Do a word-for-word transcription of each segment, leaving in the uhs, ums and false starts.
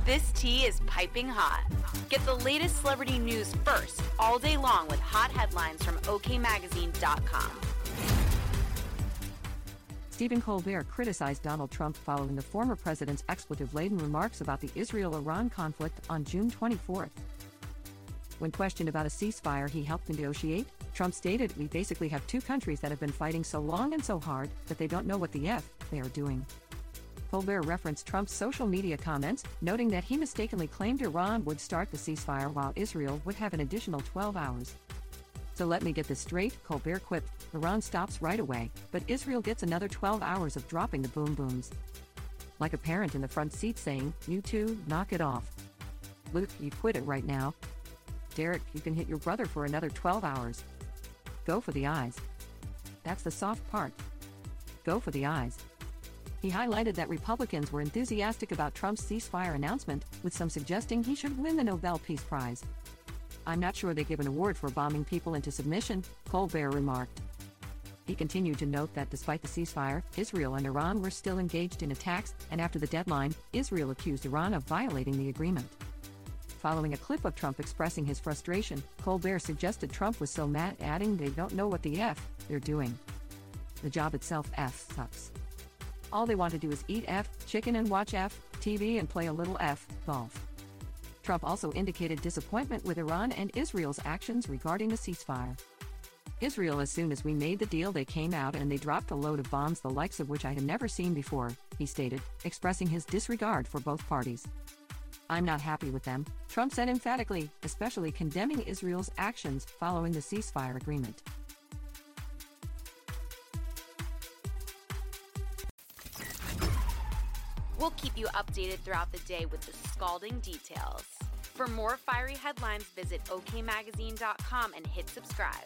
This tea is piping hot. Get the latest celebrity news first all day long with hot headlines from O K magazine dot com. Stephen Colbert criticized Donald Trump following the former president's expletive-laden remarks about the Israel-Iran conflict on June twenty-fourth. When questioned about a ceasefire he helped negotiate, Trump stated, "We basically have two countries that have been fighting so long and so hard that they don't know what the F they are doing." Colbert referenced Trump's social media comments, noting that he mistakenly claimed Iran would start the ceasefire while Israel would have an additional twelve hours. "So let me get this straight," Colbert quipped, "Iran stops right away, but Israel gets another twelve hours of dropping the boom booms." Like a parent in the front seat saying, "You two, knock it off. Luke, you quit it right now. Derek, you can hit your brother for another twelve hours. Go for the eyes. That's the soft part. Go for the eyes." He highlighted that Republicans were enthusiastic about Trump's ceasefire announcement, with some suggesting he should win the Nobel Peace Prize. "I'm not sure they give an award for bombing people into submission," Colbert remarked. He continued to note that despite the ceasefire, Israel and Iran were still engaged in attacks, and after the deadline, Israel accused Iran of violating the agreement. Following a clip of Trump expressing his frustration, Colbert suggested Trump was so mad, adding, "They don't know what the F they're doing. The job itself F sucks. All they want to do is eat F chicken and watch F T V and play a little F golf." Trump also indicated disappointment with Iran and Israel's actions regarding the ceasefire. "Israel, as soon as we made the deal, they came out and they dropped a load of bombs the likes of which I had never seen before," he stated, expressing his disregard for both parties. "I'm not happy with them," Trump said emphatically, especially condemning Israel's actions following the ceasefire agreement. We'll keep you updated throughout the day with the scalding details. For more fiery headlines, visit O K magazine dot com and hit subscribe.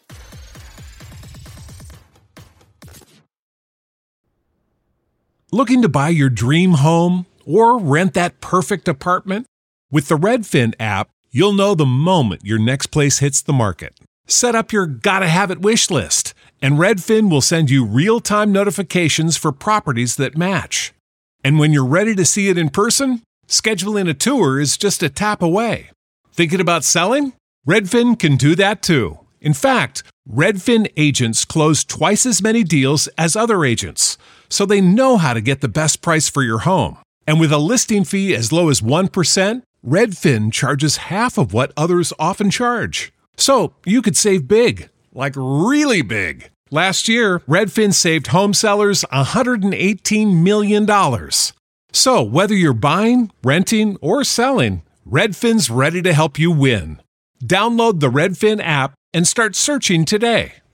Looking to buy your dream home or rent that perfect apartment? With the Redfin app, you'll know the moment your next place hits the market. Set up your gotta-have-it wish list, and Redfin will send you real-time notifications for properties that match. And when you're ready to see it in person, scheduling a tour is just a tap away. Thinking about selling? Redfin can do that too. In fact, Redfin agents close twice as many deals as other agents, so they know how to get the best price for your home. And with a listing fee as low as one percent, Redfin charges half of what others often charge. So you could save big, like really big. Last year, Redfin saved home sellers one hundred eighteen million dollars. So whether you're buying, renting, or selling, Redfin's ready to help you win. Download the Redfin app and start searching today.